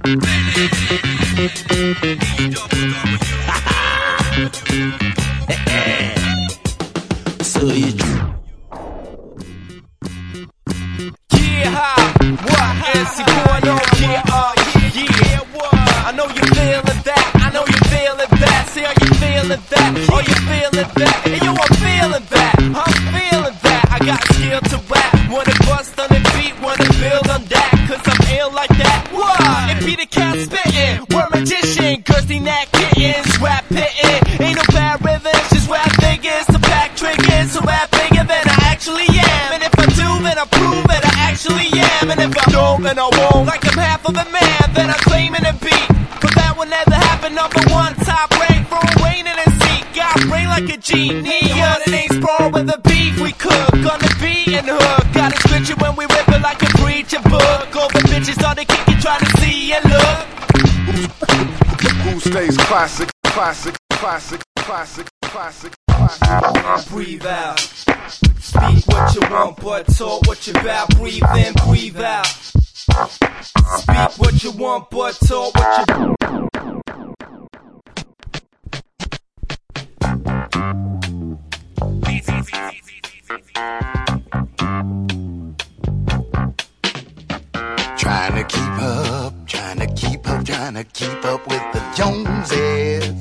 So you what is going on here? Yeah, I know you feeling that. I know you feeling that. See how you feeling that? Oh, you feeling that? And yo, I'm feeling that. I'm feeling that. I got skill to rap. Wanna bust on the beat, wanna build on that. Cause I'm ill like that. What? It be the cat spittin'. We're magician. Kirsty Nat kittens. Rap pittin'. Ain't no bad rhythms. Just rap figures. To back triggers. So rap bigger than I actually am. And if I do, then I prove that I actually am. And if I don't, then I won't. Like I'm half of a man, then I'm claiming a beat. But that will never happen. Number one, top rank, from rain in a seat. Got brain like a genius. It ain't sprawl with a beef we cook. Gonna be in hook. Got a scripture when we rip it like a preacher book. All the bitches started kicking, trying to see and look. Who stays classic, classic, classic, classic, classic, classic. Breathe out. Speak what you want, but talk what you about. Breathe in, breathe out. Speak what you want, but talk what you. trying to keep up, trying to keep up, trying to keep up with the Joneses.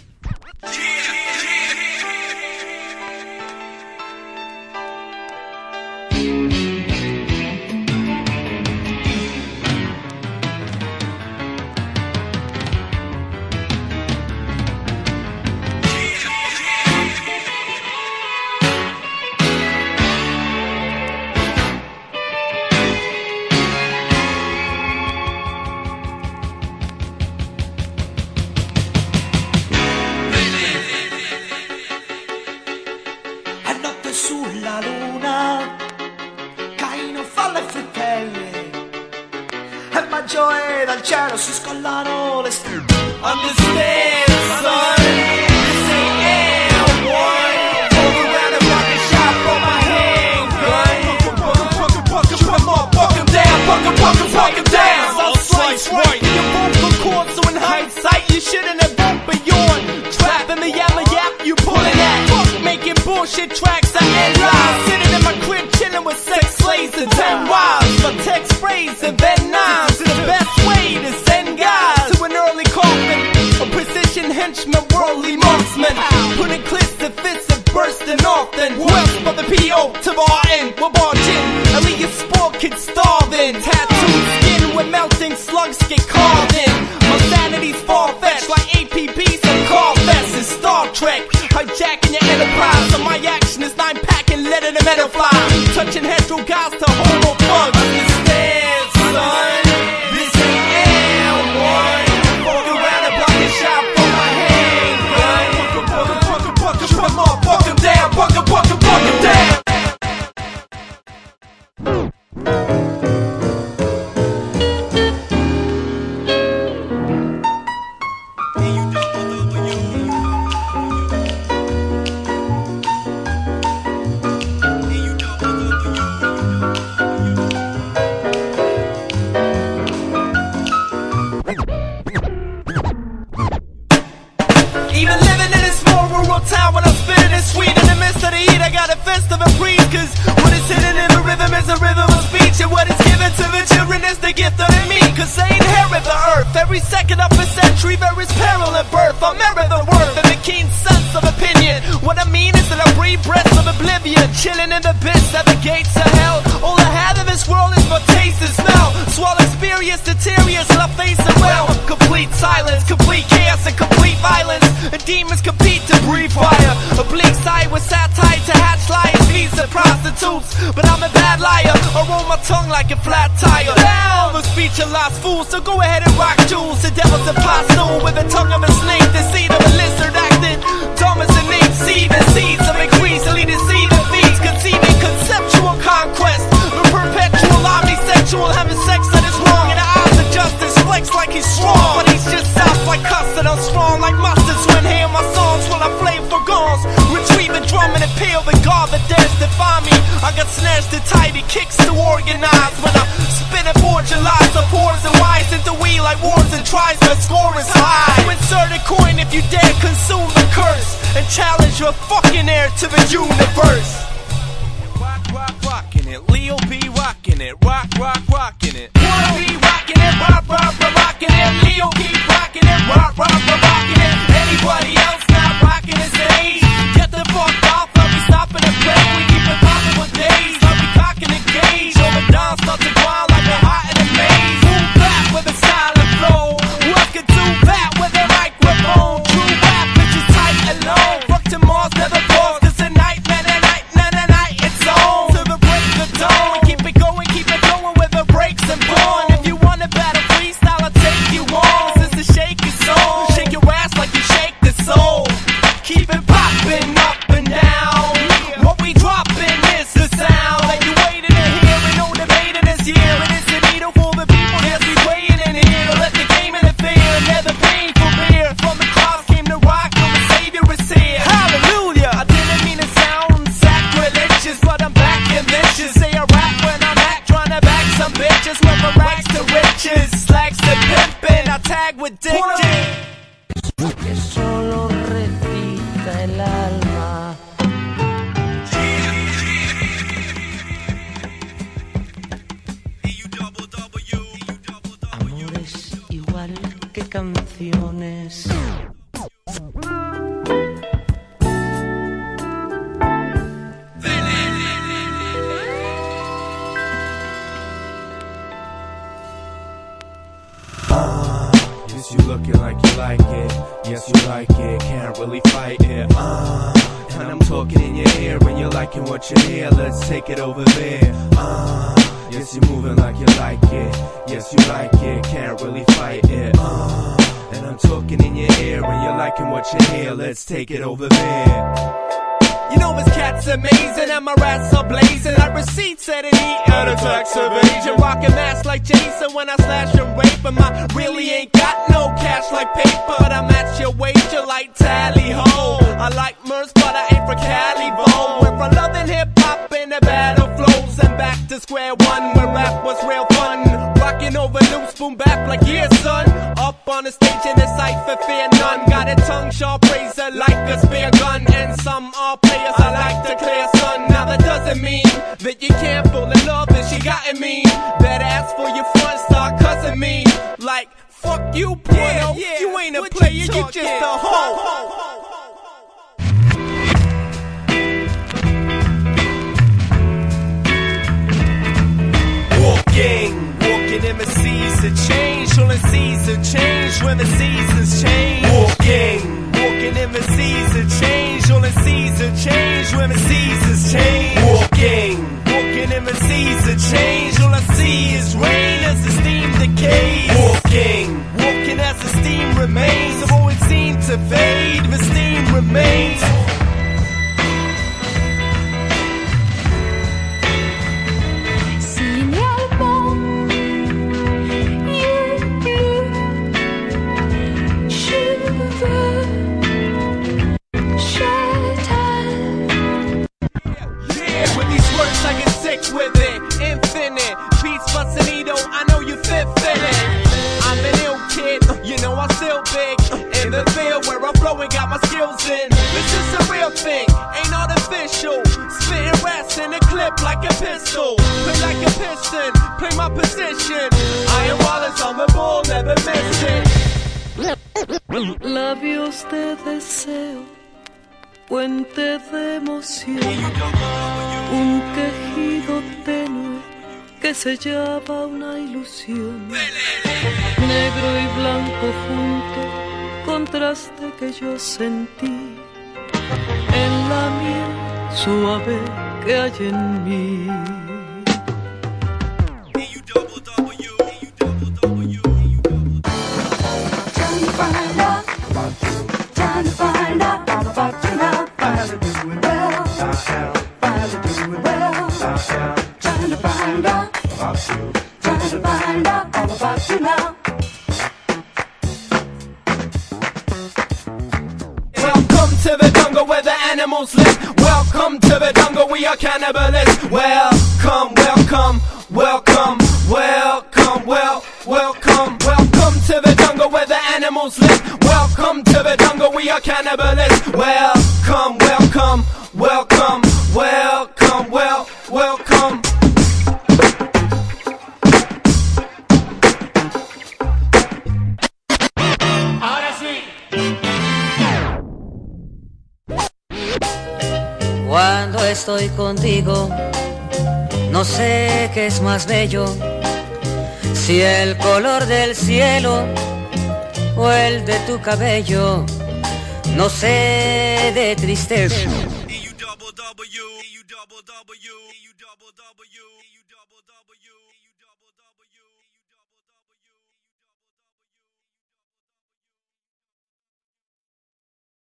Sulla luna caino fa le frittelle e Maggiore dal cielo si scollano le stelle. Understand, son, this ain't L1. All around the rocket shop on my handgun. Shoot 'em up, buck 'em down, buck 'em down. I'll slice right. You vocal cords, so in hindsight you shouldn't have voted for yawn. Trapping the yap, you pulling that. Making bullshit tracks I end live. Sitting in my crib chilling with sex slaves and 10 wives. My text sprays and bend knives. The best way to send guys to an early coffin. A precision henchman, worldly marksman. Putting clips to fits and bursting often. Who else but the P.O. to Martin? We're barging. Elliot Sport kid starving. Tattooed skin where melting slugs get carved in. My sanity's far-fetched like APBs and Carfest in Star Trek. Hijacking your enterprise, so my action is 9-packing, letting the metal fly. Touching heads through guys to homo thugs. Understand, son, this ain't L1. Walk around the block and shop for my handgun. Shoot 'em up, buck 'em down, buck 'em down. Even living in a small rural town when I'm spitting it sweet in the midst of the heat, I got a festive and breeze. Cause what is hidden in the rhythm is a rhythm of speech. And what is given to the children is the gift of the me. Cause they inherit the earth. Every second of a century there is peril at birth. I merit the worth and the keen sense of opinion. What I mean is that I breathe breaths of oblivion. Chilling in the pits at the gates of hell. All I have in this world is my taste and smell. So I'll experience the tears till I face the realm. Complete silence, complete chaos and complete violence. And demons compete to breathe fire. A bleak sight with satire to hatch lions, feast and prostitutes. But I'm a bad liar, I roll my tongue like a flat tire. Down the speech of lost fools, so go ahead and rock jewels. The devil's apostle with the tongue of a snake, the seed of a lizard acting dumb as an ape. Seed and seeds of increasingly deceiving feeds, conceiving conceptual conquest. The perpetual omnisexual having sex that is wrong. In the eyes of justice, flex like he's strong, but he's just soft like custard. I'm strong like mustard, so inhale my songs while I flame for guns. Retrieving drum and appeal the God that dares defy me. I got snares to tidy, kicks to organize. When I'm spinning forging lies of pores and wise into wheel, I like wars and tries to score is high. So insert a coin if you dare consume the curse and challenge your fucking heir to the universe. Rock, rock, rockin' it. Leo B rockin' it. Rock, rock, rockin' it. Leo B rockin' it. Rock, rock, rockin' it. Leo keep rockin' it. Rock, rock, rockin' it. Anybody else not rockin' the stage? Get the fuck off. I'll be stopping to play. We keep it poppin' for days. I'll be cocking the gauge. Overdone, start to grind like a hot in a maze. Move back with a style and flow. What could do that with a microphone? True rap, bitches tight and low. Fuck tomorrow's never pause. Cause the night, man, the night, it's on. To the break the dawn. Keep it going with the breaks and born. If you want a battle freestyle, I'll take you on. Since the shake is on, shake your ass like you shake the soul. Keep it poppin' up and down. What we droppin' is the sound that you waiting to hear and no debating this year. And it's the needle for the people, yes, we waiting in here to let the game interfere and never painful beer. From the cross came the rock, and the Savior is here. Hallelujah! I didn't mean to sound sacrilegious, but I'm back and vicious. Say I rap when I'm at, trying to back some bitches with the rags to riches, slacks to pimpin'. I tag with digits. Que solo repita el alma. Amores igual que canciones. Yes, you looking like you like it. Yes, you like it. Can't really fight it. And I'm talking in your ear and you're liking what you hear. Let's take it over there. Yes, you're moving like you like it. Yes, you like it. Can't really fight it. And I'm talking in your ear and you're liking what you hear. Let's take it over there. You know this cat's amazing and my rats are blazing. Like receipts at an eat and a tax evasion. Rockin' masks like Jason when I slash and rape him. I really ain't got no cash like paper, but I'm at your wager like tally ho. I like Merce, but I ain't for Cali Vo. We're from loving hip hop and the battle flows, and back to square one where rap was real fun. Rockin' over loose, boom bap like yeah son. Up on the stage in the cypher, fear none. Got a tongue sharp razor like a spear gun, and some are players I like to clear, son. Now that doesn't mean that you can't fall in love and she gotten me. That ass for your front start cussing me like fuck you, porno. You ain't a player, you just a hoe. Walking in the seasons change, all the seasons change when the seasons change. Walking in the seasons change, all the seasons change when the seasons change. Walking in the seasons change, all I see is rain as the steam decays. Walking as the steam remains, I've always seemed to fade, but steam remains. With it, infinite beats Buccinito, I know you fit it. I'm an ill kid, you know I'm still big. In the field where I'm flowing, got my skills in. This is a real thing, ain't artificial. Spitting rats in a clip like a pistol. Play like a piston, play my position. Iron Wallace on the ball, never miss it. Labios de deseo, puente de emoción, un quejido tenue que sellaba una ilusión. Negro y blanco junto, contraste que yo sentí en la miel suave que hay en mí. Trying to find out about you now. Finally do it well. Finally do it well. Trying to find out about you. Trying to find out all about you now. Welcome to the jungle where the animals live. Welcome to the jungle, we are cannibalists. Welcome, welcome, welcome, welcome, welcome, welcome to to the jungle where the animals live. Welcome to the jungle, we are cannibalists. Welcome, welcome, welcome, welcome, welcome. Ahora sí. Cuando estoy contigo, no sé qué es más bello, si el color del cielo o el de tu cabello. No sé de tristeza. EUWW, EUWW, EUWW, EUWW.